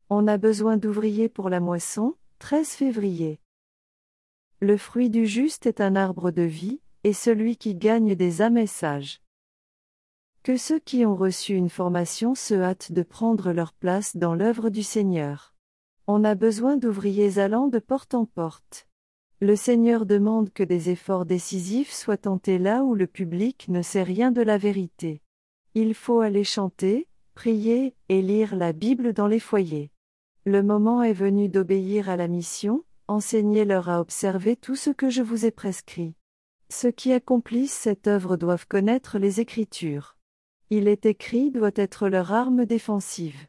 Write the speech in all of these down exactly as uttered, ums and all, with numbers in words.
On a besoin d'ouvriers pour la moisson, treize février. Le fruit du juste est un arbre de vie, et celui qui gagne des âmes est sage. Que ceux qui ont reçu une formation se hâtent de prendre leur place dans l'œuvre du Seigneur. On a besoin d'ouvriers allant de porte en porte. Le Seigneur demande que des efforts décisifs soient tentés là où le public ne sait rien de la vérité. Il faut aller chanter, prier, et lire la Bible dans les foyers. Le moment est venu d'obéir à la mission, enseignez-leur à observer tout ce que je vous ai prescrit. Ceux qui accomplissent cette œuvre doivent connaître les Écritures. Il est écrit doit être leur arme défensive.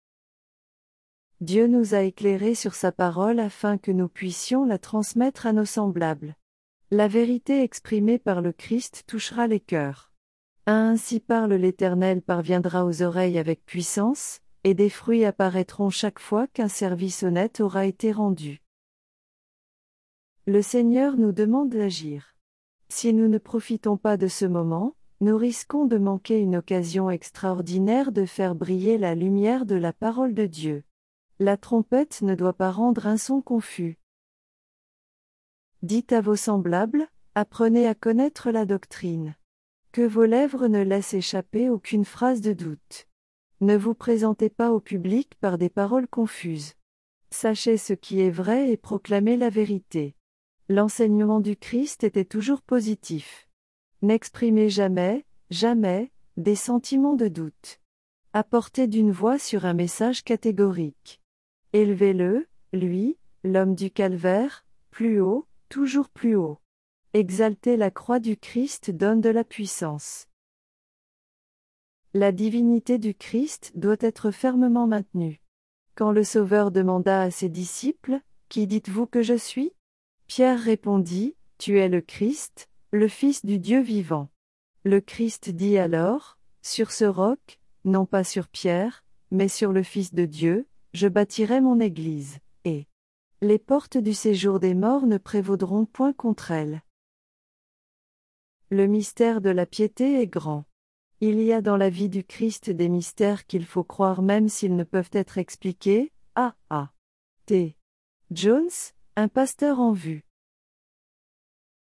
Dieu nous a éclairés sur sa parole afin que nous puissions la transmettre à nos semblables. La vérité exprimée par le Christ touchera les cœurs. Ainsi parle l'Éternel parviendra aux oreilles avec puissance, et des fruits apparaîtront chaque fois qu'un service honnête aura été rendu. Le Seigneur nous demande d'agir. Si nous ne profitons pas de ce moment, nous risquons de manquer une occasion extraordinaire de faire briller la lumière de la parole de Dieu. La trompette ne doit pas rendre un son confus. Dites à vos semblables, apprenez à connaître la doctrine. Que vos lèvres ne laissent échapper aucune phrase de doute. Ne vous présentez pas au public par des paroles confuses. Sachez ce qui est vrai et proclamez la vérité. L'enseignement du Christ était toujours positif. N'exprimez jamais, jamais, des sentiments de doute. Apportez d'une voix sur un message catégorique. Élevez-le, lui, l'homme du calvaire, plus haut, toujours plus haut. Exalter la croix du Christ donne de la puissance. La divinité du Christ doit être fermement maintenue. Quand le Sauveur demanda à ses disciples, « Qui dites-vous que je suis ?» Pierre répondit, « Tu es le Christ, le Fils du Dieu vivant. » Le Christ dit alors, « Sur ce roc, non pas sur Pierre, mais sur le Fils de Dieu, je bâtirai mon Église, et les portes du séjour des morts ne prévaudront point contre elle. » Le mystère de la piété est grand. Il y a dans la vie du Christ des mystères qu'il faut croire même s'ils ne peuvent être expliqués. A. A. T. Jones, un pasteur en vue.